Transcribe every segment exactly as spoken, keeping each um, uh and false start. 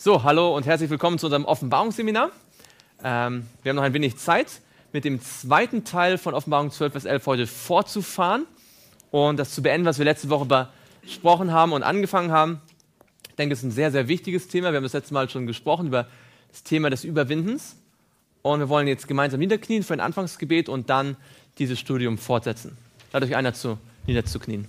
So, hallo und herzlich willkommen zu unserem Offenbarungsseminar. Ähm, wir haben noch ein wenig Zeit, mit dem zweiten Teil von Offenbarung zwölf, Vers elf heute fortzufahren und das zu beenden, was wir letzte Woche besprochen haben und angefangen haben. Ich denke, es ist ein sehr, sehr wichtiges Thema. Wir haben das letzte Mal schon gesprochen über das Thema des Überwindens und wir wollen jetzt gemeinsam niederknien für ein Anfangsgebet und dann dieses Studium fortsetzen. Lade euch einer zu, niederzuknien.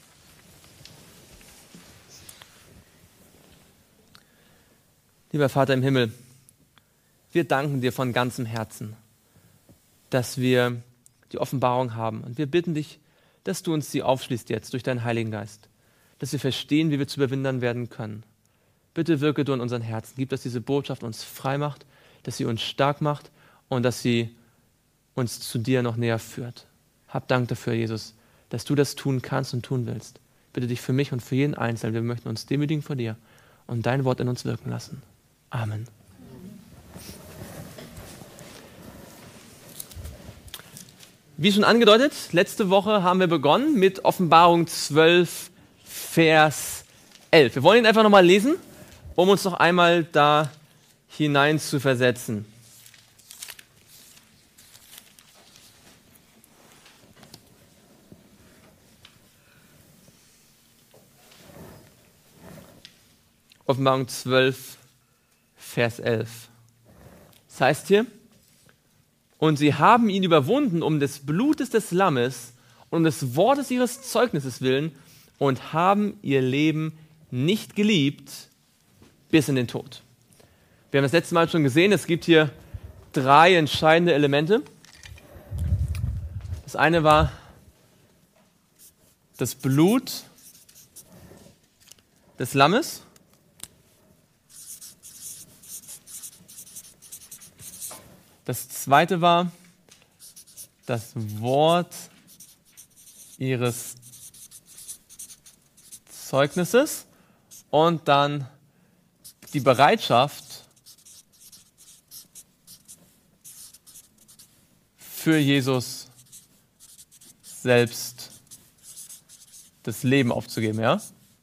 Lieber Vater im Himmel, wir danken dir von ganzem Herzen, dass wir die Offenbarung haben. Und wir bitten dich, dass du uns sie aufschließt jetzt durch deinen Heiligen Geist, dass wir verstehen, wie wir zu Überwindern werden können. Bitte wirke du in unseren Herzen. Gib, dass diese Botschaft uns frei macht, dass sie uns stark macht und dass sie uns zu dir noch näher führt. Hab Dank dafür, Jesus, dass du das tun kannst und tun willst. Bitte dich für mich und für jeden Einzelnen. Wir möchten uns demütigen vor dir und dein Wort in uns wirken lassen. Amen. Wie schon angedeutet, letzte Woche haben wir begonnen mit Offenbarung zwölf, Vers elf. Wir wollen ihn einfach nochmal lesen, um uns noch einmal da hinein zu versetzen. Offenbarung zwölf, Vers elf. Das heißt hier, und sie haben ihn überwunden um des Blutes des Lammes und um des Wortes ihres Zeugnisses willen und haben ihr Leben nicht geliebt bis in den Tod. Wir haben das letzte Mal schon gesehen, es gibt hier drei entscheidende Elemente. Das eine war das Blut des Lammes. Das zweite war das Wort ihres Zeugnisses und dann die Bereitschaft für Jesus selbst das Leben aufzugeben, ja?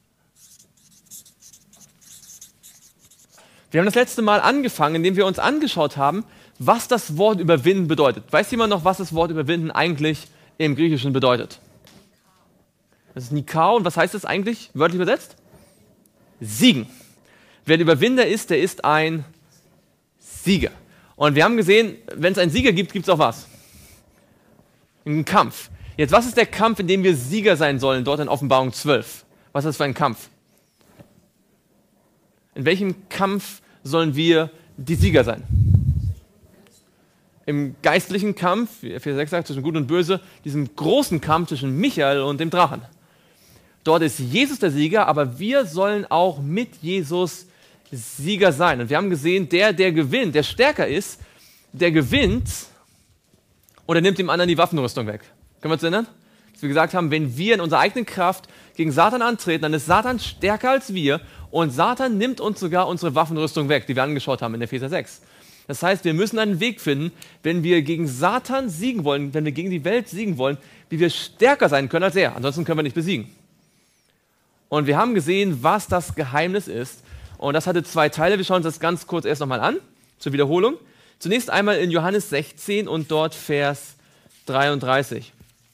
Wir haben das letzte Mal angefangen, indem wir uns angeschaut haben, was das Wort überwinden bedeutet. Weiß jemand noch, was das Wort überwinden eigentlich im Griechischen bedeutet? Das ist Nikao. Und was heißt das eigentlich, wörtlich übersetzt? Siegen. Wer der Überwinder ist, der ist ein Sieger. Und wir haben gesehen, wenn es einen Sieger gibt, gibt es auch was? Einen Kampf. Jetzt, was ist der Kampf, in dem wir Sieger sein sollen, dort in Offenbarung zwölf? Was ist das für ein Kampf? In welchem Kampf sollen wir die Sieger sein? Im geistlichen Kampf, wie Epheser sechs sagt, zwischen Gut und Böse, diesem großen Kampf zwischen Michael und dem Drachen. Dort ist Jesus der Sieger, aber wir sollen auch mit Jesus Sieger sein. Und wir haben gesehen, der, der gewinnt, der stärker ist, der gewinnt oder nimmt dem anderen die Waffenrüstung weg. Können wir uns erinnern? Dass wir gesagt haben, wenn wir in unserer eigenen Kraft gegen Satan antreten, dann ist Satan stärker als wir und Satan nimmt uns sogar unsere Waffenrüstung weg, die wir angeschaut haben in Epheser sechs. Das heißt, wir müssen einen Weg finden, wenn wir gegen Satan siegen wollen, wenn wir gegen die Welt siegen wollen, wie wir stärker sein können als er. Ansonsten können wir nicht besiegen. Und wir haben gesehen, was das Geheimnis ist. Und das hatte zwei Teile. Wir schauen uns das ganz kurz erst nochmal an, zur Wiederholung. Zunächst einmal in Johannes sechzehn und dort Vers dreiunddreißig.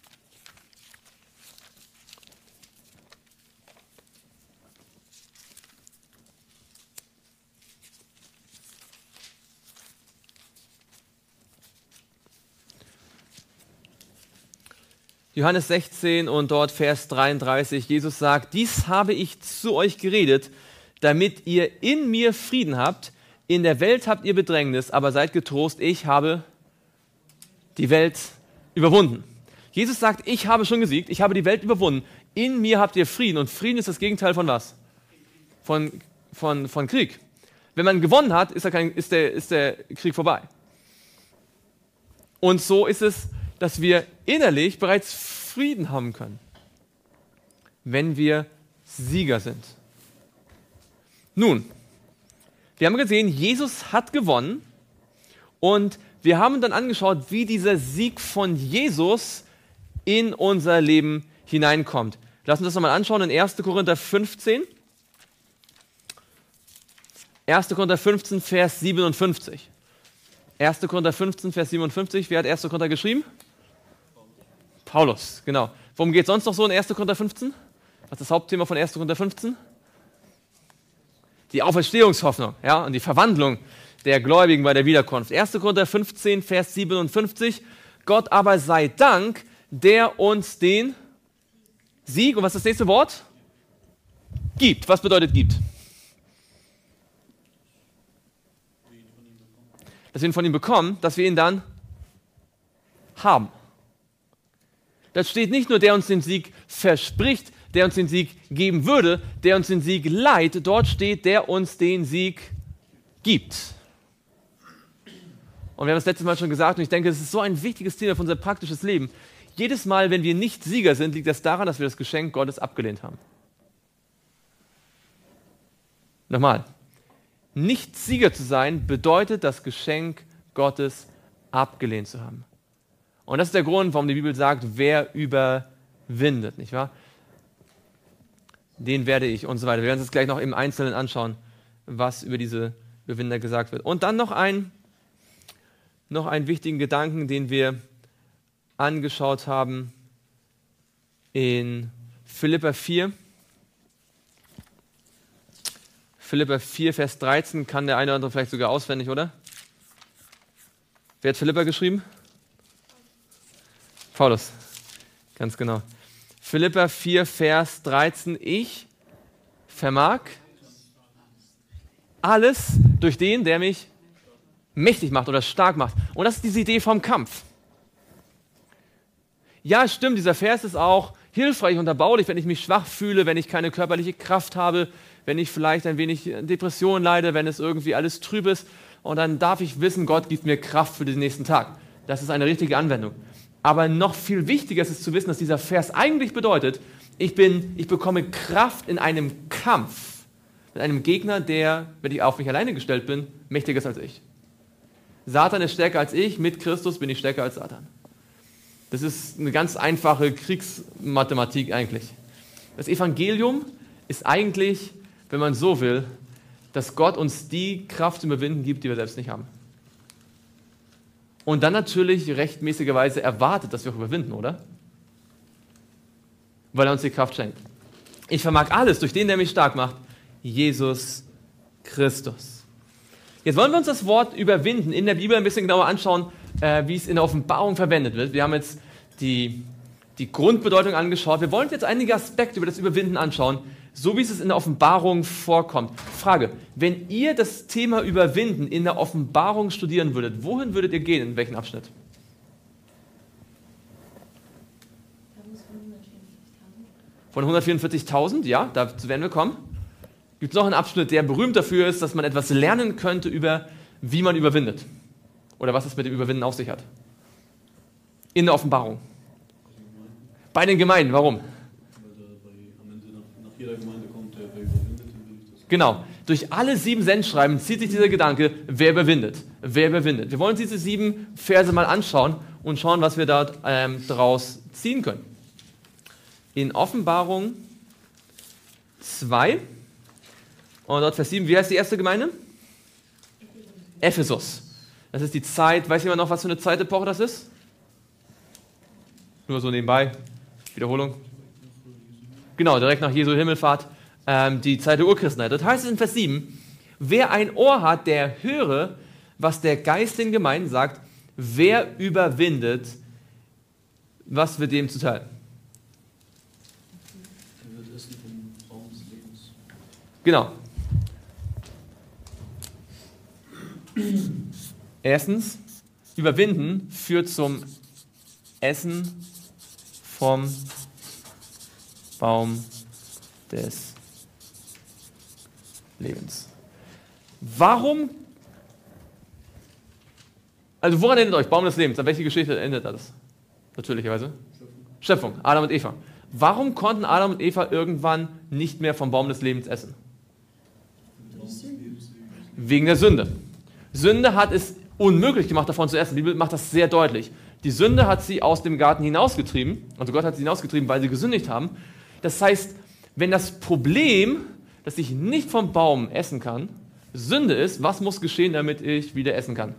Johannes sechzehn und dort Vers dreiunddreißig. Jesus sagt, dies habe ich zu euch geredet, damit ihr in mir Frieden habt. In der Welt habt ihr Bedrängnis, aber seid getrost, ich habe die Welt überwunden. Jesus sagt, ich habe schon gesiegt, ich habe die Welt überwunden. In mir habt ihr Frieden. Und Frieden ist das Gegenteil von was? Von, von, von Krieg. Wenn man gewonnen hat, ist, er kein, ist, der, ist der Krieg vorbei. Und so ist es, dass wir innerlich bereits Frieden haben können, wenn wir Sieger sind. Nun, wir haben gesehen, Jesus hat gewonnen und wir haben dann angeschaut, wie dieser Sieg von Jesus in unser Leben hineinkommt. Lass uns das nochmal anschauen in erster Korinther fünfzehn. erster Korinther fünfzehn, Vers siebenundfünfzig. erster Korinther fünfzehn, Vers siebenundfünfzig. Wer hat erster Korinther geschrieben? Paulus, genau. Worum geht es sonst noch so in erster Korinther fünfzehn? Was ist das Hauptthema von erster Korinther fünfzehn? Die Auferstehungshoffnung, ja, und die Verwandlung der Gläubigen bei der Wiederkunft. erster Korinther fünfzehn, Vers siebenundfünfzig. Gott aber sei Dank, der uns den Sieg, und was ist das nächste Wort? Gibt. Was bedeutet gibt? Dass wir ihn von ihm bekommen, dass wir ihn dann haben. Das steht nicht nur, der uns den Sieg verspricht, der uns den Sieg geben würde, der uns den Sieg leiht. Dort steht, der uns den Sieg gibt. Und wir haben das letzte Mal schon gesagt, und ich denke, es ist so ein wichtiges Thema für unser praktisches Leben. Jedes Mal, wenn wir nicht Sieger sind, liegt das daran, dass wir das Geschenk Gottes abgelehnt haben. Nochmal. Nicht Sieger zu sein, bedeutet, das Geschenk Gottes abgelehnt zu haben. Und das ist der Grund, warum die Bibel sagt, wer überwindet, nicht wahr? Den werde ich und so weiter. Wir werden uns jetzt gleich noch im Einzelnen anschauen, was über diese Überwinder gesagt wird. Und dann noch, ein, noch einen wichtigen Gedanken, den wir angeschaut haben in Philipper vier. Philipper vier, Vers dreizehn, kann der eine oder andere vielleicht sogar auswendig, oder? Wer hat Philipper geschrieben? Paulus, ganz genau. Philipper vier, Vers dreizehn, ich vermag alles durch den, der mich mächtig macht oder stark macht. Und das ist diese Idee vom Kampf. Ja, stimmt, dieser Vers ist auch hilfreich und erbaulich, wenn ich mich schwach fühle, wenn ich keine körperliche Kraft habe, wenn ich vielleicht ein wenig Depression leide, wenn es irgendwie alles trüb ist. Und dann darf ich wissen, Gott gibt mir Kraft für den nächsten Tag. Das ist eine richtige Anwendung. Aber noch viel wichtiger ist es zu wissen, dass dieser Vers eigentlich bedeutet, ich, bin, ich bekomme Kraft in einem Kampf mit einem Gegner, der, wenn ich auf mich alleine gestellt bin, mächtiger ist als ich. Satan ist stärker als ich, mit Christus bin ich stärker als Satan. Das ist eine ganz einfache Kriegsmathematik eigentlich. Das Evangelium ist eigentlich, wenn man so will, dass Gott uns die Kraft zu überwinden gibt, die wir selbst nicht haben. Und dann natürlich rechtmäßigerweise erwartet, dass wir auch überwinden, oder? Weil er uns die Kraft schenkt. Ich vermag alles durch den, der mich stark macht, Jesus Christus. Jetzt wollen wir uns das Wort überwinden in der Bibel ein bisschen genauer anschauen, äh, wie es in der Offenbarung verwendet wird. Wir haben jetzt die, die Grundbedeutung angeschaut. Wir wollen uns jetzt einige Aspekte über das Überwinden anschauen, so wie es in der Offenbarung vorkommt. Frage, wenn ihr das Thema Überwinden in der Offenbarung studieren würdet, wohin würdet ihr gehen, in welchen Abschnitt? Von hundertvierundvierzigtausend, ja, dazu werden wir kommen. Gibt es noch einen Abschnitt, der berühmt dafür ist, dass man etwas lernen könnte über, wie man überwindet? Oder was es mit dem Überwinden auf sich hat? In der Offenbarung. Bei den Gemeinden, warum? Genau. Durch alle sieben Sendschreiben zieht sich dieser Gedanke, wer überwindet, wer überwindet. Wir wollen uns diese sieben Verse mal anschauen und schauen, was wir dort ähm, daraus ziehen können. In Offenbarung zwei und dort Vers sieben, wie heißt die erste Gemeinde? Ephesus. Das ist die Zeit, weiß jemand noch, was für eine Zeitepoche das ist? Nur so nebenbei, Wiederholung. Genau, direkt nach Jesu Himmelfahrt. Die Zeit der Urchristenheit. Das heißt es in Vers sieben, wer ein Ohr hat, der höre, was der Geist den Gemeinden sagt, wer überwindet, was wird dem zuteil? Er wird essen vom Raum des Lebens. Genau. Erstens, überwinden führt zum Essen vom Baum des Lebens. Warum? Also woran erinnert euch Baum des Lebens? An welche Geschichte erinnert das? Natürlicherweise. Schöpfung. Schöpfung, Adam und Eva. Warum konnten Adam und Eva irgendwann nicht mehr vom Baum des Lebens essen? Wegen der Sünde. Sünde hat es unmöglich gemacht, davon zu essen. Die Bibel macht das sehr deutlich. Die Sünde hat sie aus dem Garten hinausgetrieben, also Gott hat sie hinausgetrieben, weil sie gesündigt haben. Das heißt, wenn das Problem, dass ich nicht vom Baum essen kann, Sünde ist, was muss geschehen, damit ich wieder essen kann?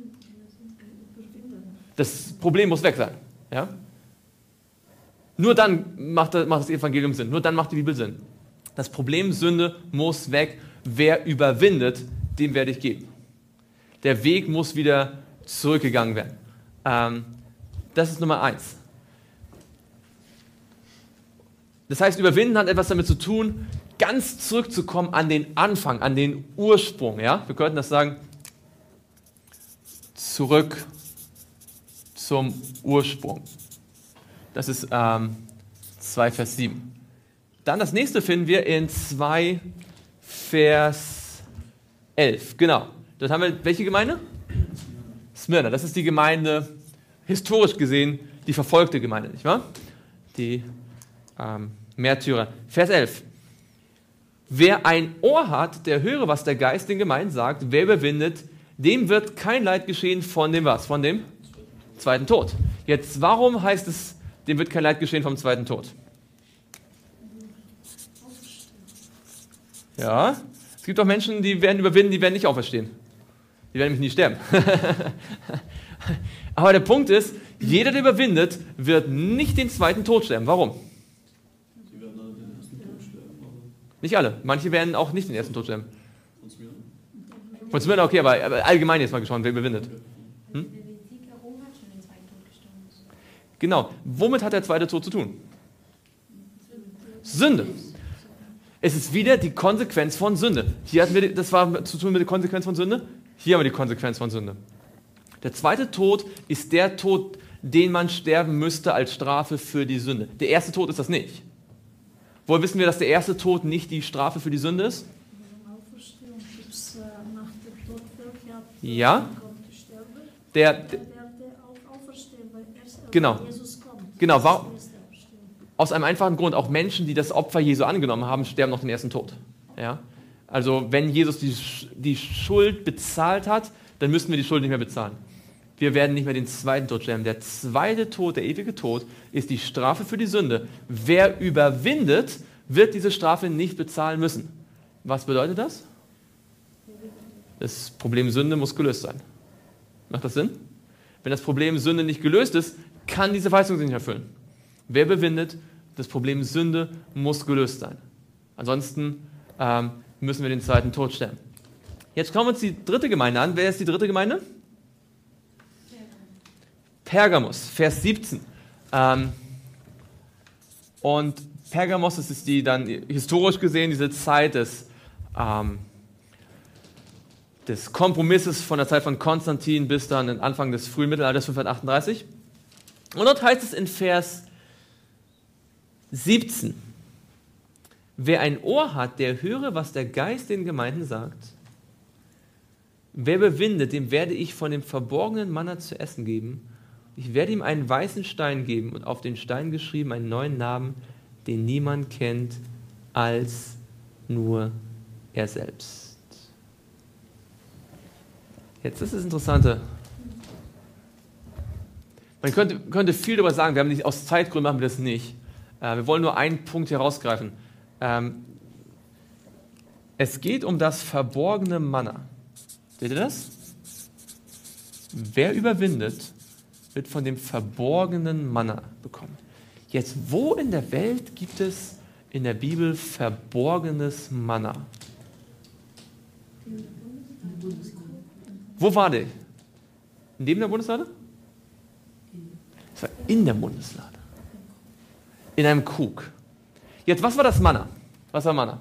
Das Problem muss weg sein. Ja? Nur dann macht das, macht das Evangelium Sinn. Nur dann macht die Bibel Sinn. Das Problem Sünde muss weg. Wer überwindet, dem werde ich geben. Der Weg muss wieder zurückgegangen werden. Ähm, das ist Nummer eins. Das heißt, überwinden hat etwas damit zu tun, ganz zurückzukommen an den Anfang, an den Ursprung. Ja? Wir könnten das sagen, zurück zum Ursprung. Das ist ähm, zwei Vers sieben. Dann das nächste finden wir in zwei Vers elf. Genau. Dort haben wir welche Gemeinde? Smyrna. Das ist die Gemeinde, historisch gesehen, die verfolgte Gemeinde, nicht wahr? Die ähm, Märtyrer. Vers elf. Wer ein Ohr hat, der höre, was der Geist den Gemeinden sagt. Wer überwindet, dem wird kein Leid geschehen von dem was? Von dem zweiten Tod. Jetzt, warum heißt es, dem wird kein Leid geschehen vom zweiten Tod? Ja, es gibt auch Menschen, die werden überwinden, die werden nicht auferstehen. Die werden nämlich nie sterben. Aber der Punkt ist, jeder, der überwindet, wird nicht den zweiten Tod sterben. Warum? Die werden alle den ersten Tod sterben, aber Nicht alle. Manche werden auch nicht den ersten Tod sterben. von Smyrna. Von Smyrna, okay, aber, aber allgemein jetzt mal geschaut, wer überwindet. Hm? Genau. Womit hat der zweite Tod zu tun? Sünde. Es ist wieder die Konsequenz von Sünde. Hier hatten wir, die- das war zu tun mit der Konsequenz von Sünde. Hier haben wir die Konsequenz von Sünde. Der zweite Tod ist der Tod, den man sterben müsste als Strafe für die Sünde. Der erste Tod ist das nicht. Woher wissen wir, dass der erste Tod nicht die Strafe für die Sünde ist? Auferstehung gibt es nach dem Tod welcher Ja. kommt gestorben. Der, Der der, werde auch auferstehen, weil erst äh, Genau. Jesus kommt. Genau, Das wa- ist die erste Auferstehung. aus einem einfachen Grund, auch Menschen, die das Opfer Jesu angenommen haben, sterben noch den ersten Tod. Ja? Also wenn Jesus die, Sch- die Schuld bezahlt hat, dann müssen wir die Schuld nicht mehr bezahlen. Wir werden nicht mehr den zweiten Tod sterben. Der zweite Tod, der ewige Tod, ist die Strafe für die Sünde. Wer überwindet, wird diese Strafe nicht bezahlen müssen. Was bedeutet das? Das Problem Sünde muss gelöst sein. Macht das Sinn? Wenn das Problem Sünde nicht gelöst ist, kann diese Verheißung sich nicht erfüllen. Wer überwindet, das Problem Sünde muss gelöst sein. Ansonsten ähm, müssen wir den zweiten Tod sterben. Jetzt schauen wir uns die dritte Gemeinde an. Wer ist die dritte Gemeinde? Pergamos, Vers siebzehn. Ähm, und Pergamos, das ist die dann historisch gesehen diese Zeit des, ähm, des Kompromisses von der Zeit von Konstantin bis dann den Anfang des frühen Mittelalters fünfhundertachtunddreißig. Und dort heißt es in Vers siebzehn, wer ein Ohr hat, der höre, was der Geist den Gemeinden sagt. Wer überwindet, dem werde ich von dem verborgenen Manna zu essen geben. Ich werde ihm einen weißen Stein geben und auf den Stein geschrieben einen neuen Namen, den niemand kennt als nur er selbst. Jetzt ist das Interessante. Man könnte, könnte viel darüber sagen, wir haben nicht, aus Zeitgründen machen wir das nicht. Äh, wir wollen nur einen Punkt herausgreifen. Ähm, es geht um das verborgene Manna. Seht ihr das? Wer überwindet, wird von dem verborgenen Manna bekommen. Jetzt, wo in der Welt gibt es in der Bibel verborgenes Manna? Wo war der? Neben der Bundeslade? Es war in der Bundeslade. In einem Krug. Jetzt, was war das Manna? Was war Manna?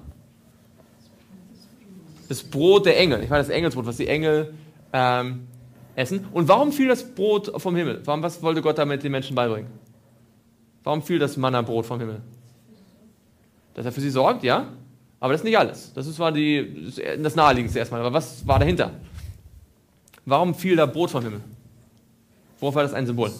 Das Brot der Engel. Ich meine, das Engelsbrot, was die Engel ähm, essen. Und warum fiel das Brot vom Himmel? Warum, was wollte Gott damit den Menschen beibringen? Warum fiel das Manna-Brot vom Himmel? Dass er für sie sorgt, ja. Aber das ist nicht alles. Das ist, war die, das Naheliegendste erstmal. Aber was war dahinter? Warum fiel da Brot vom Himmel? Worauf war das ein Symbol?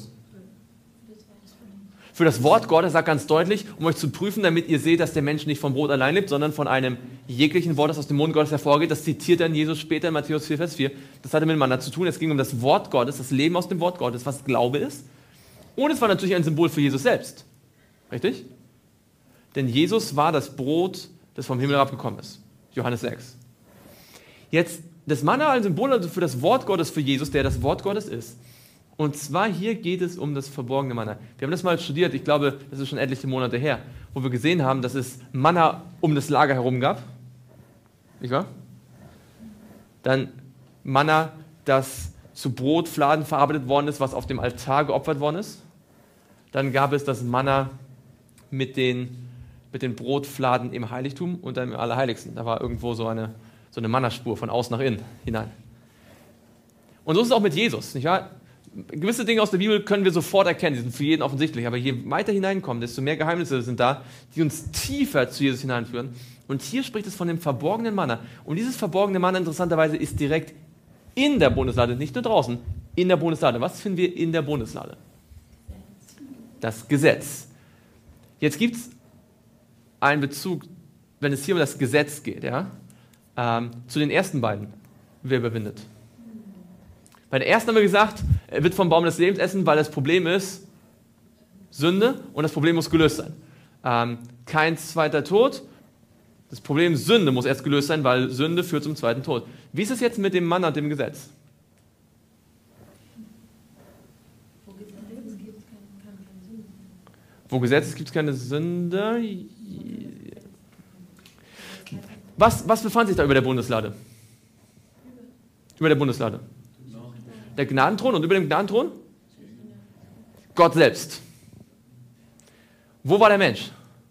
Für das Wort Gottes sagt ganz deutlich, um euch zu prüfen, damit ihr seht, dass der Mensch nicht vom Brot allein lebt, sondern von einem jeglichen Wort, das aus dem Mund Gottes hervorgeht. Das zitiert dann Jesus später in Matthäus vier, Vers vier. Das hatte mit Manna zu tun. Es ging um das Wort Gottes, das Leben aus dem Wort Gottes, was Glaube ist. Und es war natürlich ein Symbol für Jesus selbst. Richtig? Denn Jesus war das Brot, das vom Himmel herabgekommen ist. Johannes sechs. Jetzt, das Manna als Symbol also für das Wort Gottes, für Jesus, der das Wort Gottes ist. Und zwar hier geht es um das verborgene Manna. Wir haben das mal studiert, ich glaube, das ist schon etliche Monate her, wo wir gesehen haben, dass es Manna um das Lager herum gab. Nicht wahr? Dann Manna, das zu Brotfladen verarbeitet worden ist, was auf dem Altar geopfert worden ist. Dann gab es das Manna mit den, mit den Brotfladen im Heiligtum und dann im Allerheiligsten. Da war irgendwo so eine, so eine Mannaspur von außen nach innen hinein. Und so ist es auch mit Jesus, nicht wahr? Gewisse Dinge aus der Bibel können wir sofort erkennen, die sind für jeden offensichtlich, aber je weiter hineinkommen, desto mehr Geheimnisse sind da, die uns tiefer zu Jesus hineinführen. Und hier spricht es von dem verborgenen Manna. Und dieses verborgene Manna, interessanterweise, ist direkt in der Bundeslade, nicht nur draußen, in der Bundeslade. Was finden wir in der Bundeslade? Das Gesetz. Jetzt gibt es einen Bezug, wenn es hier um das Gesetz geht, ja, ähm, zu den ersten beiden. Wer überwindet? Bei der ersten haben wir gesagt, er wird vom Baum des Lebens essen, weil das Problem ist Sünde und das Problem muss gelöst sein. Ähm, kein zweiter Tod. Das Problem Sünde muss erst gelöst sein, weil Sünde führt zum zweiten Tod. Wie ist es jetzt mit dem Mann und dem Gesetz? Wo Gesetz ist, gibt es keine Sünde. Was, was befand sich da über der Bundeslade? Über der Bundeslade. Der Gnadenthron und über dem Gnadenthron? Gott selbst. Wo war der Mensch?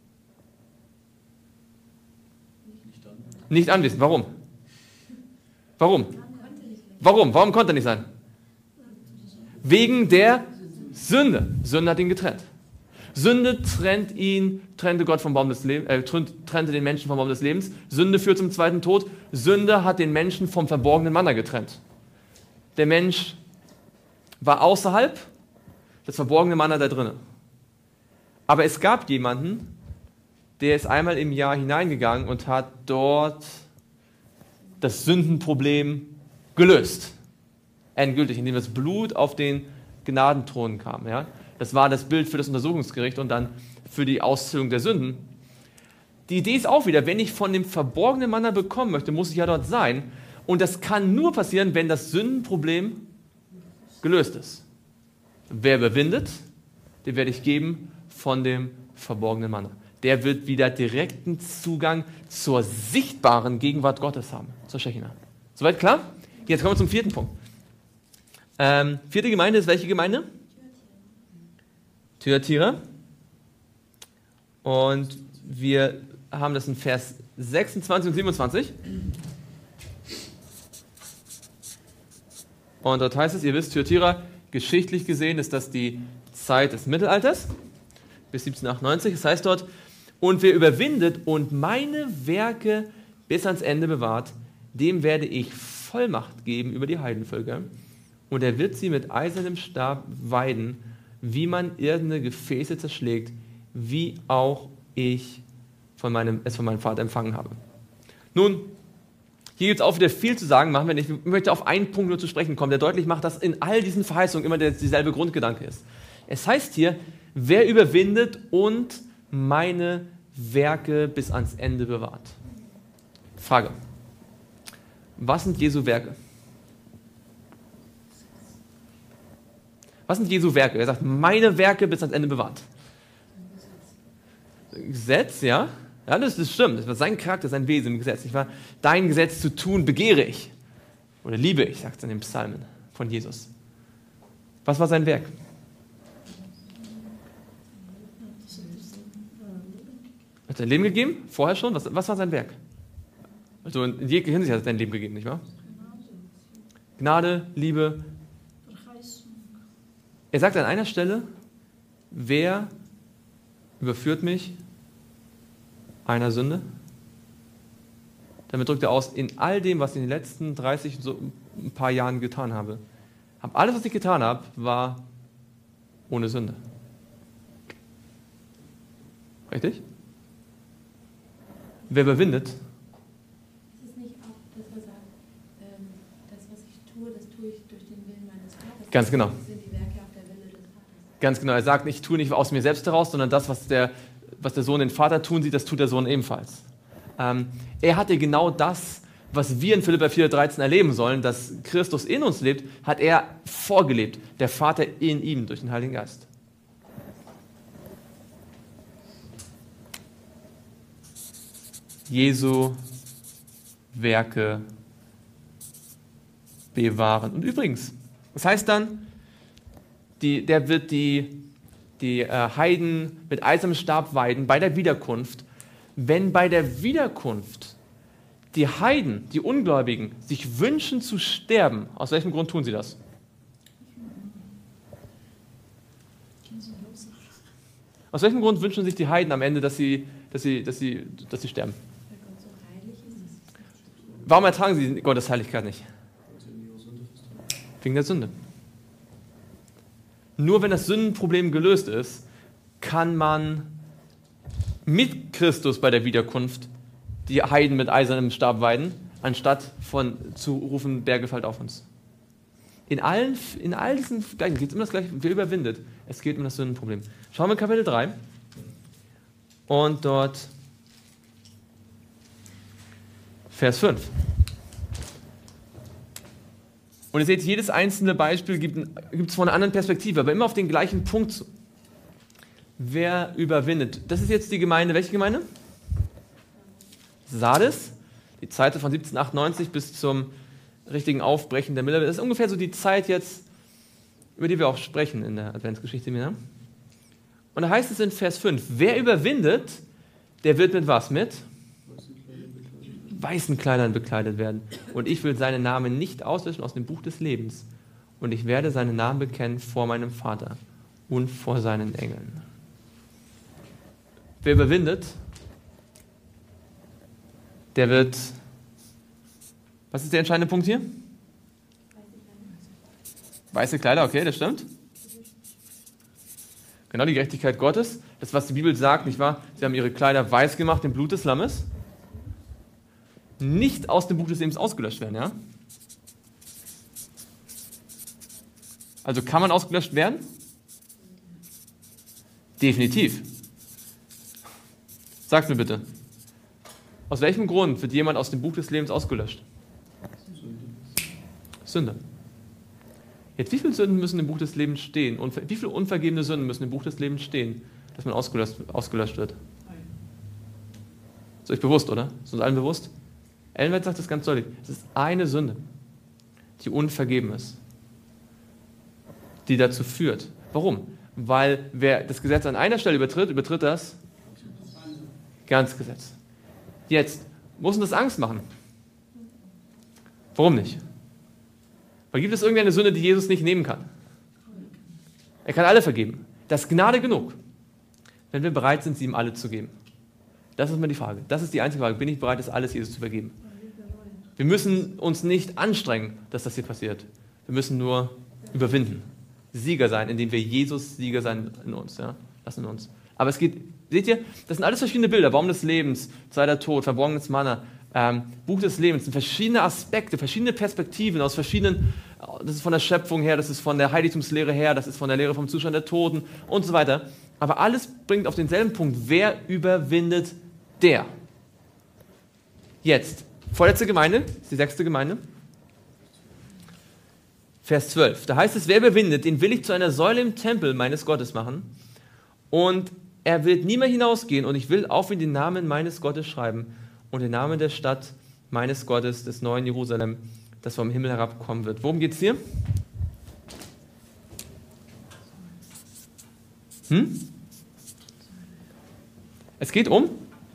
Nicht anwesend. Warum? Warum? Warum? Warum konnte er nicht sein? Wegen der Sünde. Sünde hat ihn getrennt. Sünde trennt ihn, trennte Gott vom Baum des Lebens, äh, trennte den Menschen vom Baum des Lebens. Sünde führt zum zweiten Tod. Sünde hat den Menschen vom verborgenen Manna getrennt. Der Mensch war außerhalb, das verborgene Manna da drinnen. Aber es gab jemanden, der ist einmal im Jahr hineingegangen und hat dort das Sündenproblem gelöst. Endgültig, indem das Blut auf den Gnadenthron kam. Ja? Das war das Bild für das Untersuchungsgericht und dann für die Auszählung der Sünden. Die Idee ist auch wieder, wenn ich von dem verborgenen Manna bekommen möchte, muss ich ja dort sein. Und das kann nur passieren, wenn das Sündenproblem gelöst ist. Wer überwindet, den werde ich geben von dem verborgenen Manna. Der wird wieder direkten Zugang zur sichtbaren Gegenwart Gottes haben, zur Shechina. Soweit klar? Jetzt kommen wir zum vierten Punkt. Ähm, vierte Gemeinde ist welche Gemeinde? Thyatira. Und wir haben das in Vers sechsundzwanzig und siebenundzwanzig. Und dort heißt es, ihr wisst, Thyatira, geschichtlich gesehen ist das die Zeit des Mittelalters, bis siebzehnhundertachtundneunzig. Das heißt dort, und wer überwindet und meine Werke bis ans Ende bewahrt, dem werde ich Vollmacht geben über die Heidenvölker. Und er wird sie mit eisernem Stab weiden, wie man irdene Gefäße zerschlägt, wie auch ich von meinem, es von meinem Vater empfangen habe. Nun, hier gibt es auch wieder viel zu sagen, machen wir nicht. Ich möchte auf einen Punkt nur zu sprechen kommen, der deutlich macht, dass in all diesen Verheißungen immer der, dieselbe Grundgedanke ist. Es heißt hier, wer überwindet und meine Werke bis ans Ende bewahrt. Frage. Was sind Jesu Werke? Was sind Jesu Werke? Er sagt, meine Werke bis ans Ende bewahrt. Gesetz, ja. Ja, das, das stimmt. Das war sein Charakter, sein Wesen im Gesetz. Nicht wahr? Dein Gesetz zu tun begehre ich. Oder liebe ich, sagt es in den Psalmen von Jesus. Was war sein Werk? Hat er sein Leben gegeben? Vorher schon? Was, was war sein Werk? Also in jeglicher Hinsicht hat er sein Leben gegeben, nicht wahr? Gnade, Liebe. Er sagt an einer Stelle, wer überführt mich einer Sünde? Damit drückt er aus, in all dem, was ich in den letzten dreißig, so ein paar Jahren getan habe. Hab alles, was ich getan habe, war ohne Sünde. Richtig? Wer überwindet? Ist es nicht auch, dass er sagt, ähm, das, was ich tue, das tue ich durch den Willen meines Vaters? Ganz genau. Das sind die Werke auf der Wille des Vaters. Ganz genau. Er sagt, ich tue nicht aus mir selbst heraus, sondern das, was der, was der Sohn den Vater tun sieht, das tut der Sohn ebenfalls. Ähm, er hatte genau das, was wir in Philipper vier dreizehn erleben sollen, dass Christus in uns lebt, hat er vorgelebt, der Vater in ihm durch den Heiligen Geist. Jesu Werke bewahren. Und übrigens, das heißt dann, die, der wird die, die äh, Heiden mit eisernem Stab weiden bei der Wiederkunft. Wenn bei der Wiederkunft die Heiden, die Ungläubigen, sich wünschen zu sterben, aus welchem Grund tun sie das? Aus welchem Grund wünschen sich die Heiden am Ende, dass sie, dass sie, dass sie, dass sie sterben? Weil Gott so heilig ist. Warum ertragen sie Gottes Heiligkeit nicht? Wegen der Sünde. Nur wenn das Sündenproblem gelöst ist, kann man mit Christus bei der Wiederkunft die Heiden mit eisernem Stab weiden, anstatt von zu rufen, Berge fallt auf uns. In allen, in all diesen Gleichen geht es immer das Gleiche, wer überwindet. Es geht um das Sündenproblem. Schauen wir in Kapitel drei und dort Vers fünf. Und ihr seht, jedes einzelne Beispiel gibt es von einer anderen Perspektive, aber immer auf den gleichen Punkt zu. Wer überwindet? Das ist jetzt die Gemeinde. Welche Gemeinde? Sardes. Die Zeit von siebzehnhundertachtundneunzig bis zum richtigen Aufbrechen der Millerwelle. Das ist ungefähr so die Zeit jetzt, über die wir auch sprechen in der Adventsgeschichte. Und da heißt es in Vers fünf, wer überwindet, der wird mit was? Mit weißen Kleidern bekleidet werden. Und ich will seinen Namen nicht auslöschen aus dem Buch des Lebens. Und ich werde seinen Namen bekennen vor meinem Vater und vor seinen Engeln. Wer überwindet, der wird... Was ist der entscheidende Punkt hier? Weiße Kleider, okay, das stimmt. Genau, die Gerechtigkeit Gottes. Das, was die Bibel sagt, nicht wahr? Sie haben ihre Kleider weiß gemacht im Blut des Lammes. Nicht aus dem Buch des Lebens ausgelöscht werden, ja? Also kann man ausgelöscht werden? Definitiv. Sagt mir bitte, aus welchem Grund wird jemand aus dem Buch des Lebens ausgelöscht? Sünde. Jetzt, wie viele Sünden müssen im Buch des Lebens stehen? Und wie viele unvergebene Sünden müssen im Buch des Lebens stehen, dass man ausgelöscht, ausgelöscht wird? Ist euch bewusst, oder? Ist uns allen bewusst? Ellenwelt sagt das ganz deutlich. Es ist eine Sünde, die unvergeben ist, die dazu führt. Warum? Weil wer das Gesetz an einer Stelle übertritt, übertritt das ganze Gesetz. Jetzt, muss uns das Angst machen? Warum nicht? Weil gibt es irgendeine Sünde, die Jesus nicht nehmen kann? Er kann alle vergeben. Das ist Gnade genug, wenn wir bereit sind, sie ihm alle zu geben. Das ist mal die Frage. Das ist die einzige Frage. Bin ich bereit, das alles Jesus zu vergeben? Wir müssen uns nicht anstrengen, dass das hier passiert. Wir müssen nur überwinden. Sieger sein, indem wir Jesus Sieger sein in uns. Ja? Lassen in uns. Aber es geht, seht ihr, das sind alles verschiedene Bilder. Baum des Lebens, zweiter Tod, verborgenes Manna, ähm, Buch des Lebens. Das sind verschiedene Aspekte, verschiedene Perspektiven aus verschiedenen, das ist von der Schöpfung her, das ist von der Heiligtumslehre her, das ist von der Lehre vom Zustand der Toten und so weiter. Aber alles bringt auf denselben Punkt. Wer überwindet, der? Jetzt, vorletzte Gemeinde, ist die sechste Gemeinde. Vers zwölf, da heißt es, wer überwindet, den will ich zu einer Säule im Tempel meines Gottes machen und er wird nie mehr hinausgehen und ich will auf ihn den Namen meines Gottes schreiben und den Namen der Stadt meines Gottes, des neuen Jerusalem, das vom Himmel herabkommen wird. Worum geht es hier? Hm? Es geht um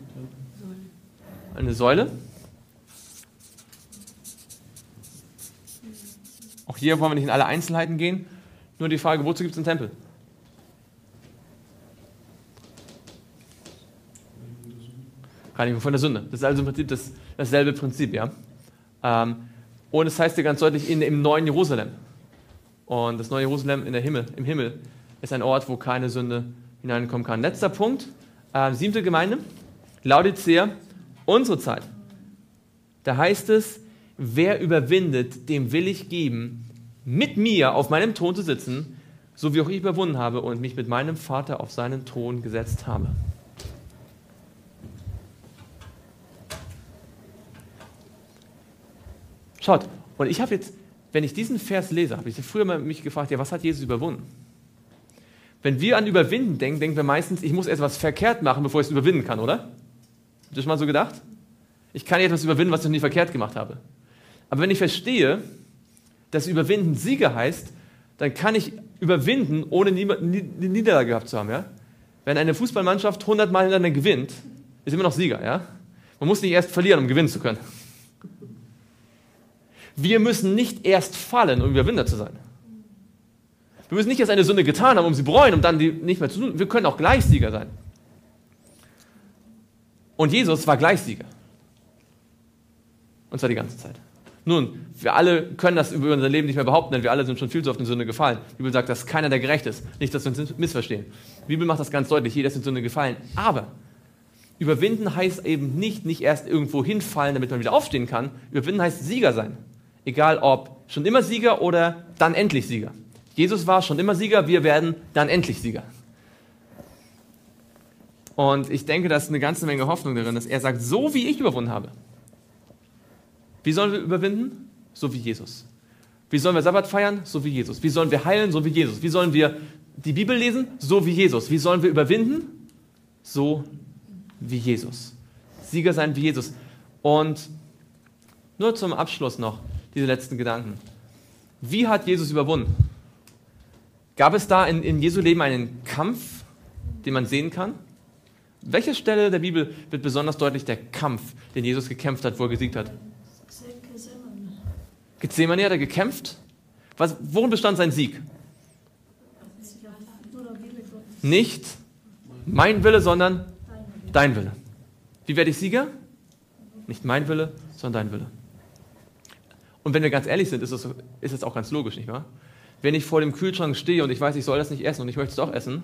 eine Säule. Auch hier wollen wir nicht in alle Einzelheiten gehen. Nur die Frage, wozu gibt es einen Tempel? Reinigung von der Sünde. Das ist also im Prinzip das, dasselbe Prinzip, ja. Ähm, und es heißt hier ganz deutlich in, im neuen Jerusalem. Und das neue Jerusalem in der Himmel, im Himmel ist ein Ort, wo keine Sünde hineinkommen kann. Letzter Punkt, äh, siebte Gemeinde, Laodicea, unsere Zeit. Da heißt es, wer überwindet, dem will ich geben, mit mir auf meinem Thron zu sitzen, so wie auch ich überwunden habe und mich mit meinem Vater auf seinen Thron gesetzt habe. Schaut, und ich habe jetzt, wenn ich diesen Vers lese, habe ich früher mal mich gefragt, ja, was hat Jesus überwunden? Wenn wir an Überwinden denken, denken wir meistens, ich muss erst was verkehrt machen, bevor ich es überwinden kann, oder? Habt ihr das mal so gedacht? Ich kann etwas überwinden, was ich noch nie verkehrt gemacht habe. Aber wenn ich verstehe, dass Überwinden Sieger heißt, dann kann ich überwinden, ohne eine Niederlage gehabt zu haben. Ja? Wenn eine Fußballmannschaft hundert Mal hintereinander gewinnt, ist immer noch Sieger. Ja? Man muss nicht erst verlieren, um gewinnen zu können. Wir müssen nicht erst fallen, um Überwinder zu sein. Wir müssen nicht erst eine Sünde getan haben, um sie bereuen, um dann die nicht mehr zu tun. Wir können auch gleich Sieger sein. Und Jesus war gleich Sieger. Und zwar die ganze Zeit. Nun, wir alle können das über unser Leben nicht mehr behaupten, denn wir alle sind schon viel zu oft in Sünde gefallen. Die Bibel sagt, dass keiner der gerecht ist. Nicht, dass wir uns missverstehen. Die Bibel macht das ganz deutlich, jeder ist in Sünde gefallen. Aber überwinden heißt eben nicht, nicht erst irgendwo hinfallen, damit man wieder aufstehen kann. Überwinden heißt Sieger sein. Egal ob schon immer Sieger oder dann endlich Sieger. Jesus war schon immer Sieger, wir werden dann endlich Sieger. Und ich denke, da ist eine ganze Menge Hoffnung darin, dass er sagt, so wie ich überwunden habe. Wie sollen wir überwinden? So wie Jesus. Wie sollen wir Sabbat feiern? So wie Jesus. Wie sollen wir heilen? So wie Jesus. Wie sollen wir die Bibel lesen? So wie Jesus. Wie sollen wir überwinden? So wie Jesus. Sieger sein wie Jesus. Und nur zum Abschluss noch diese letzten Gedanken. Wie hat Jesus überwunden? Gab es da in, in Jesu Leben einen Kampf, den man sehen kann? Welche Stelle der Bibel wird besonders deutlich der Kampf, den Jesus gekämpft hat, wo er gesiegt hat? Gethsemane hat er gekämpft? Was, worin bestand sein Sieg? Nicht mein Wille, sondern dein Wille. Wie werde ich Sieger? Nicht mein Wille, sondern dein Wille. Und wenn wir ganz ehrlich sind, ist es ist es auch ganz logisch, nicht wahr? Wenn ich vor dem Kühlschrank stehe und ich weiß, ich soll das nicht essen und ich möchte es doch essen,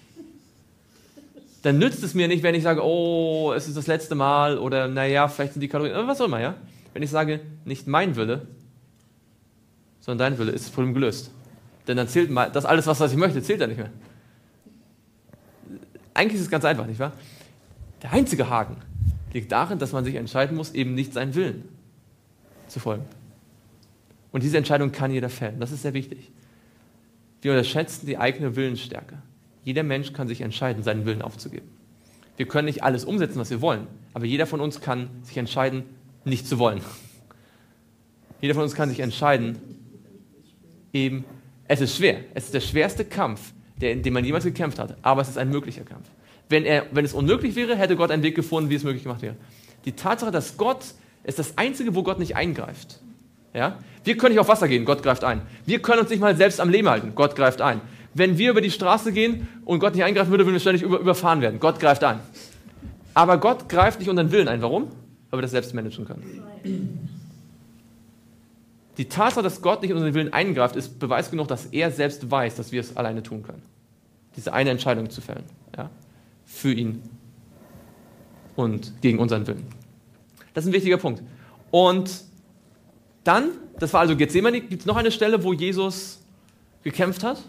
dann nützt es mir nicht, wenn ich sage, oh, es ist das letzte Mal oder naja, vielleicht sind die Kalorien, was auch immer, ja? Wenn ich sage, nicht mein Wille, sondern dein Wille, ist das Problem gelöst. Denn dann zählt mal, das alles, was ich möchte, zählt dann nicht mehr. Eigentlich ist es ganz einfach, nicht wahr? Der einzige Haken liegt darin, dass man sich entscheiden muss, eben nicht seinen Willen zu folgen. Und diese Entscheidung kann jeder fällen. Das ist sehr wichtig. Wir unterschätzen die eigene Willensstärke. Jeder Mensch kann sich entscheiden, seinen Willen aufzugeben. Wir können nicht alles umsetzen, was wir wollen, aber jeder von uns kann sich entscheiden, nicht zu wollen. Jeder von uns kann sich entscheiden, eben, es ist schwer. Es ist der schwerste Kampf, der, in dem man jemals gekämpft hat, aber es ist ein möglicher Kampf. Wenn, er, wenn es unmöglich wäre, hätte Gott einen Weg gefunden, wie es möglich gemacht wäre. Die Tatsache, dass Gott ist das Einzige, wo Gott nicht eingreift. Ja? Wir können nicht auf Wasser gehen, Gott greift ein. Wir können uns nicht mal selbst am Leben halten, Gott greift ein. Wenn wir über die Straße gehen und Gott nicht eingreifen würde, würden wir ständig über, überfahren werden. Gott greift ein. Aber Gott greift nicht unseren Willen ein. Warum? Weil wir das selbst managen können. Die Tatsache, dass Gott nicht in unseren Willen eingreift, ist Beweis genug, dass er selbst weiß, dass wir es alleine tun können. Diese eine Entscheidung zu fällen. Ja? Für ihn und gegen unseren Willen. Das ist ein wichtiger Punkt. Und dann, das war also Gethsemane, gibt es noch eine Stelle, wo Jesus gekämpft hat?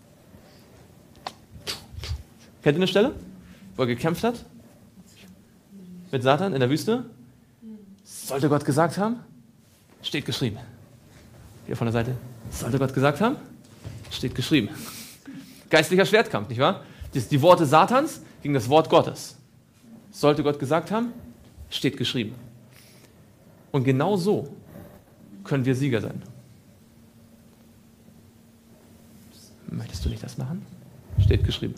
Kennt ihr eine Stelle, wo er gekämpft hat? Mit Satan in der Wüste? Sollte Gott gesagt haben? Steht geschrieben. Hier von der Seite. Sollte Gott gesagt haben? Steht geschrieben. Geistlicher Schwertkampf, nicht wahr? Das, die Worte Satans gegen das Wort Gottes. Sollte Gott gesagt haben? Steht geschrieben. Und genau so können wir Sieger sein. Möchtest du nicht das machen? Steht geschrieben.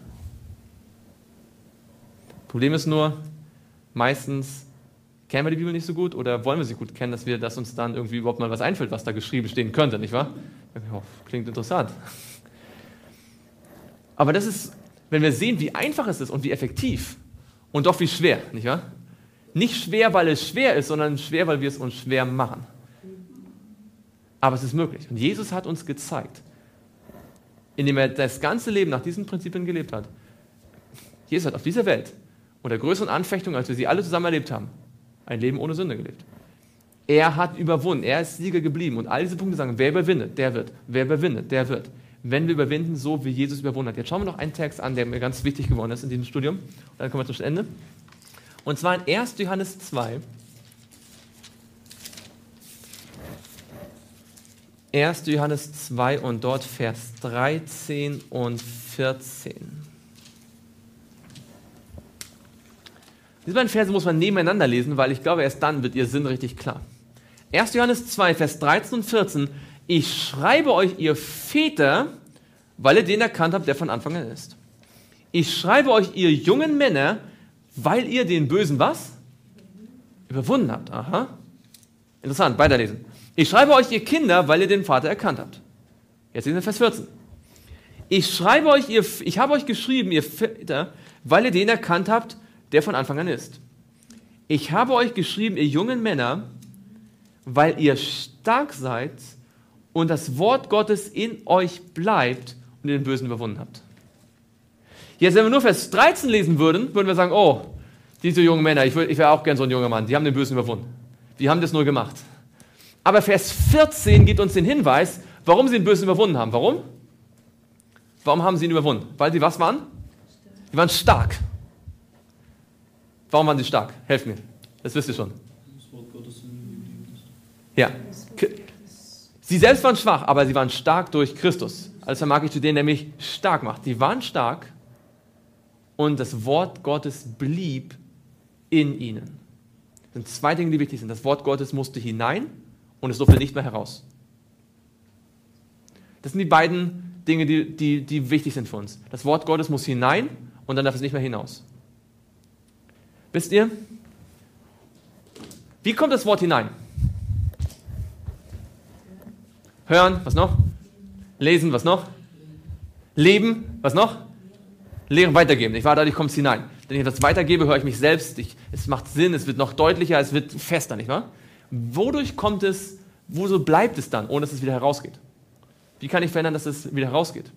Problem ist nur, meistens kennen wir die Bibel nicht so gut oder wollen wir sie gut kennen, dass wir, dass uns dann irgendwie überhaupt mal was einfällt, was da geschrieben stehen könnte, nicht wahr? Oh, klingt interessant. Aber das ist, wenn wir sehen, wie einfach es ist und wie effektiv und doch wie schwer, nicht wahr? Nicht schwer, weil es schwer ist, sondern schwer, weil wir es uns schwer machen. Aber es ist möglich. Und Jesus hat uns gezeigt, indem er das ganze Leben nach diesen Prinzipien gelebt hat. Jesus hat auf dieser Welt unter größeren Anfechtungen, als wir sie alle zusammen erlebt haben, ein Leben ohne Sünde gelebt. Er hat überwunden, er ist Sieger geblieben. Und all diese Punkte sagen, wer überwindet, der wird. Wer überwindet, der wird. Wenn wir überwinden, so wie Jesus überwunden hat. Jetzt schauen wir noch einen Text an, der mir ganz wichtig geworden ist in diesem Studium. Und dann kommen wir zum Ende. Und zwar in erster Johannes zwei. erster Johannes zwei und dort Vers dreizehn und vierzehn. Diese beiden Verse muss man nebeneinander lesen, weil ich glaube, erst dann wird ihr Sinn richtig klar. erster Johannes zwei, Vers dreizehn und vierzehn. Ich schreibe euch, ihr Väter, weil ihr den erkannt habt, der von Anfang an ist. Ich schreibe euch, ihr jungen Männer, weil ihr den Bösen was? Überwunden habt. Aha. Interessant, weiterlesen. Ich schreibe euch, ihr Kinder, weil ihr den Vater erkannt habt. Jetzt lesen wir Vers vierzehn. Ich schreibe euch, ihr, ich habe euch geschrieben, ihr Väter, weil ihr den erkannt habt, der von Anfang an ist. Ich habe euch geschrieben, ihr jungen Männer, weil ihr stark seid und das Wort Gottes in euch bleibt und ihr den Bösen überwunden habt. Jetzt, wenn wir nur Vers dreizehn lesen würden, würden wir sagen, oh, diese jungen Männer, ich, ich wäre auch gern so ein junger Mann, die haben den Bösen überwunden. Die haben das nur gemacht. Aber Vers vierzehn gibt uns den Hinweis, warum sie den Bösen überwunden haben. Warum? Warum haben sie ihn überwunden? Weil sie was waren? Sie waren stark. Warum waren sie stark? Helft mir. Das wisst ihr schon. Das Wort Gottes in ihnen geblieben ist. Ja. Sie selbst waren schwach, aber sie waren stark durch Christus. Also vermag ich zu denen, der mich stark macht. Sie waren stark und das Wort Gottes blieb in ihnen. Das sind zwei Dinge, die wichtig sind. Das Wort Gottes musste hinein und es durfte nicht mehr heraus. Das sind die beiden Dinge, die, die, die wichtig sind für uns. Das Wort Gottes muss hinein und dann darf es nicht mehr hinaus. Wisst ihr, wie kommt das Wort hinein? Hören, was noch? Lesen, was noch? Leben, was noch? Lehren, weitergeben. Ich war dadurch kommt es hinein. Wenn ich etwas weitergebe, höre ich mich selbst. Ich, es macht Sinn, es wird noch deutlicher, es wird fester, nicht wahr? Wodurch kommt es, wo bleibt es dann, ohne dass es wieder herausgeht? Wie kann ich verhindern, dass es wieder herausgeht?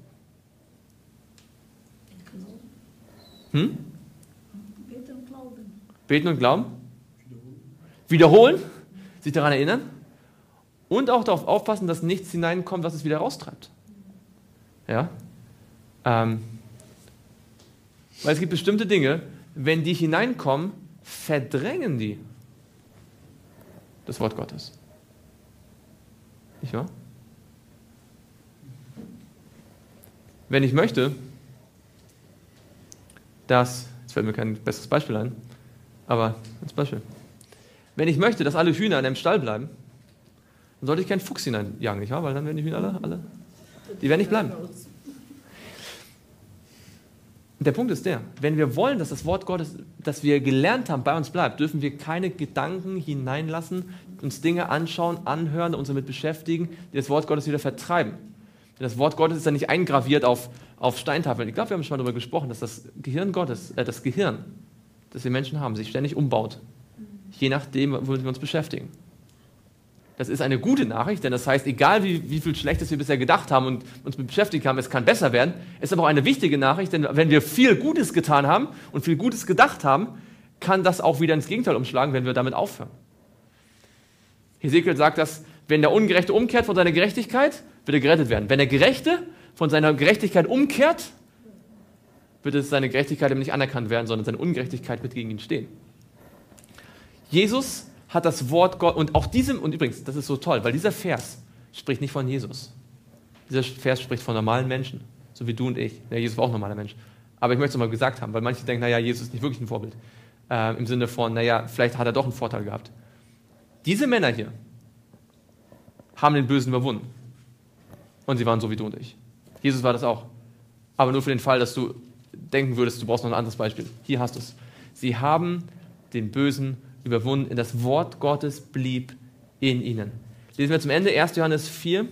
Hm? Beten und Glauben. Beten und Glauben? Wiederholen. Wiederholen, sich daran erinnern und auch darauf aufpassen, dass nichts hineinkommt, was es wieder raustreibt. Ja? Ähm, weil es gibt bestimmte Dinge, wenn die hineinkommen, verdrängen die das Wort Gottes. Nicht wahr? Wenn ich möchte, dass, jetzt fällt mir kein besseres Beispiel ein, aber als Beispiel. Wenn ich möchte, dass alle Hühner in einem Stall bleiben, dann sollte ich keinen Fuchs hineinjagen, nicht wahr? Weil dann werden die Hühner alle, alle die werden nicht bleiben. Und der Punkt ist der, wenn wir wollen, dass das Wort Gottes, das wir gelernt haben, bei uns bleibt, dürfen wir keine Gedanken hineinlassen, uns Dinge anschauen, anhören, uns damit beschäftigen, die das Wort Gottes wieder vertreiben. Denn das Wort Gottes ist ja nicht eingraviert auf, auf Steintafeln. Ich glaube, wir haben schon mal darüber gesprochen, dass das Gehirn Gottes, äh, das Gehirn, das wir Menschen haben, sich ständig umbaut. Je nachdem, womit wir uns beschäftigen. Das ist eine gute Nachricht, denn das heißt, egal wie, wie viel Schlechtes wir bisher gedacht haben und uns beschäftigt haben, es kann besser werden. Es ist aber auch eine wichtige Nachricht, denn wenn wir viel Gutes getan haben und viel Gutes gedacht haben, kann das auch wieder ins Gegenteil umschlagen, wenn wir damit aufhören. Hesekiel sagt, dass wenn der Ungerechte umkehrt von seiner Gerechtigkeit, wird er gerettet werden. Wenn der Gerechte von seiner Gerechtigkeit umkehrt, wird es seine Gerechtigkeit ihm nicht anerkannt werden, sondern seine Ungerechtigkeit wird gegen ihn stehen. Jesus hat das Wort Gott, und auch diesem, und übrigens, das ist so toll, weil dieser Vers spricht nicht von Jesus. Dieser Vers spricht von normalen Menschen, so wie du und ich. Ja, Jesus war auch ein normaler Mensch. Aber ich möchte es mal gesagt haben, weil manche denken, naja, Jesus ist nicht wirklich ein Vorbild. Äh, Im Sinne von, naja, vielleicht hat er doch einen Vorteil gehabt. Diese Männer hier haben den Bösen überwunden. Und sie waren so wie du und ich. Jesus war das auch. Aber nur für den Fall, dass du denken würdest, du brauchst noch ein anderes Beispiel. Hier hast du es. Sie haben den Bösen überwunden. Das Wort Gottes blieb in ihnen. Lesen wir zum Ende erster Johannes vier,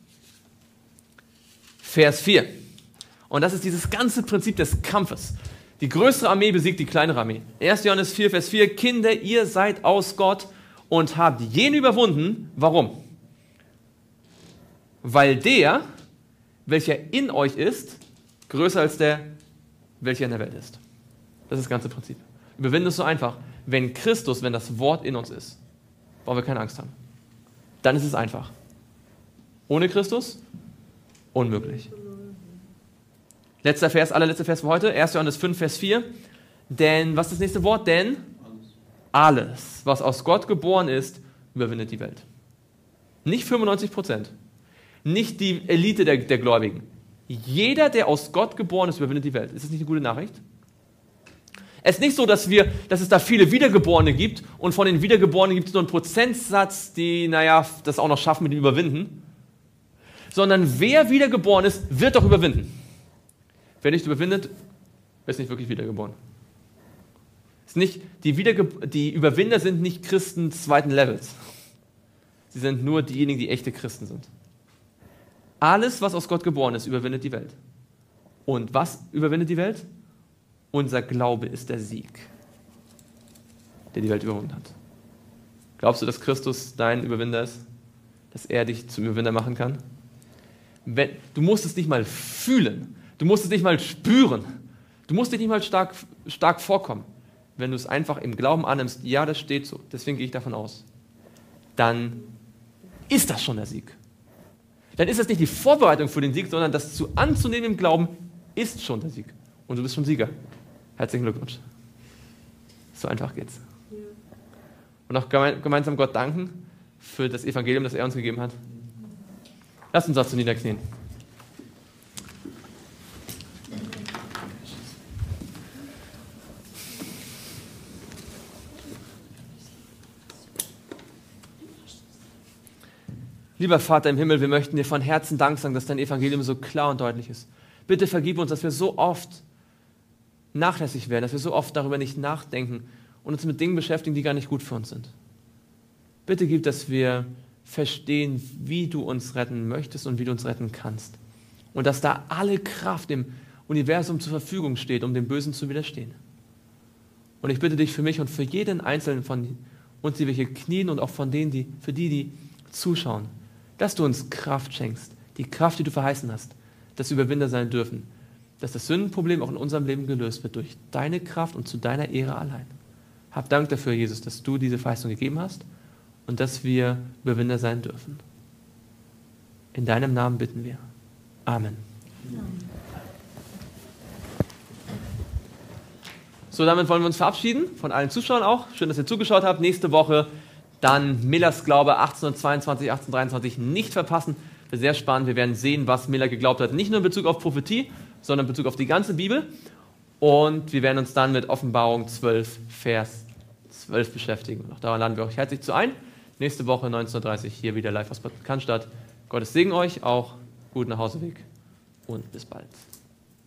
Vers vier. Und das ist dieses ganze Prinzip des Kampfes. Die größere Armee besiegt die kleinere Armee. erster Johannes vier, Vers vier. Kinder, ihr seid aus Gott und habt jene überwunden. Warum? Weil der, welcher in euch ist, größer als der, welcher in der Welt ist. Das ist das ganze Prinzip. Überwinden ist so einfach. Wenn Christus, wenn das Wort in uns ist, brauchen wir keine Angst haben. Dann ist es einfach. Ohne Christus? Unmöglich. Letzter Vers, allerletzter Vers für heute, erster Johannes fünf, Vers vier. Denn, was ist das nächste Wort? Denn alles, alles was aus Gott geboren ist, überwindet die Welt. Nicht fünfundneunzig Prozent. nicht die Elite der, der Gläubigen. Jeder, der aus Gott geboren ist, überwindet die Welt. Ist das nicht eine gute Nachricht? Es ist nicht so, dass, wir, dass es da viele Wiedergeborene gibt und von den Wiedergeborenen gibt es nur einen Prozentsatz, die, naja, das auch noch schaffen mit dem Überwinden. Sondern wer wiedergeboren ist, wird doch überwinden. Wer nicht überwindet, ist nicht wirklich wiedergeboren. Ist nicht, die, Wiederge- die Überwinder sind nicht Christen zweiten Levels. Sie sind nur diejenigen, die echte Christen sind. Alles, was aus Gott geboren ist, überwindet die Welt. Und was überwindet die Welt? Unser Glaube ist der Sieg, der die Welt überwunden hat. Glaubst du, dass Christus dein Überwinder ist? Dass er dich zum Überwinder machen kann? Wenn, du musst es nicht mal fühlen. Du musst es nicht mal spüren. Du musst dich nicht mal stark, stark vorkommen. Wenn du es einfach im Glauben annimmst, ja, das steht so, deswegen gehe ich davon aus, dann ist das schon der Sieg. Dann ist das nicht die Vorbereitung für den Sieg, sondern das zu anzunehmen im Glauben ist schon der Sieg. Und du bist schon Sieger. Herzlichen Glückwunsch. So einfach geht's. Und auch geme- gemeinsam Gott danken für das Evangelium, das er uns gegeben hat. Lass uns dazu niederknien. Lieber Vater im Himmel, wir möchten dir von Herzen Dank sagen, dass dein Evangelium so klar und deutlich ist. Bitte vergib uns, dass wir so oft nachlässig werden, dass wir so oft darüber nicht nachdenken und uns mit Dingen beschäftigen, die gar nicht gut für uns sind. Bitte gib, dass wir verstehen, wie du uns retten möchtest und wie du uns retten kannst. Und dass da alle Kraft im Universum zur Verfügung steht, um dem Bösen zu widerstehen. Und ich bitte dich für mich und für jeden Einzelnen von uns, die wir hier knien und auch von denen, die, für die, die zuschauen, dass du uns Kraft schenkst, die Kraft, die du verheißen hast, dass wir Überwinder sein dürfen, dass das Sündenproblem auch in unserem Leben gelöst wird durch deine Kraft und zu deiner Ehre allein. Hab Dank dafür, Jesus, dass du diese Verheißung gegeben hast und dass wir Überwinder sein dürfen. In deinem Namen bitten wir. Amen. So, damit wollen wir uns verabschieden, von allen Zuschauern auch. Schön, dass ihr zugeschaut habt. Nächste Woche dann Millers Glaube achtzehnhundertzweiundzwanzig, achtzehnhundertdreiundzwanzig nicht verpassen. Wird sehr spannend. Wir werden sehen, was Miller geglaubt hat. Nicht nur in Bezug auf Prophetie, sondern in Bezug auf die ganze Bibel. Und wir werden uns dann mit Offenbarung zwölf, Vers zwölf beschäftigen. Und auch daran laden wir euch herzlich zu ein. Nächste Woche neunzehn Uhr dreißig hier wieder live aus Bad Cannstatt. Gottes Segen euch, auch guten Nachhauseweg und bis bald.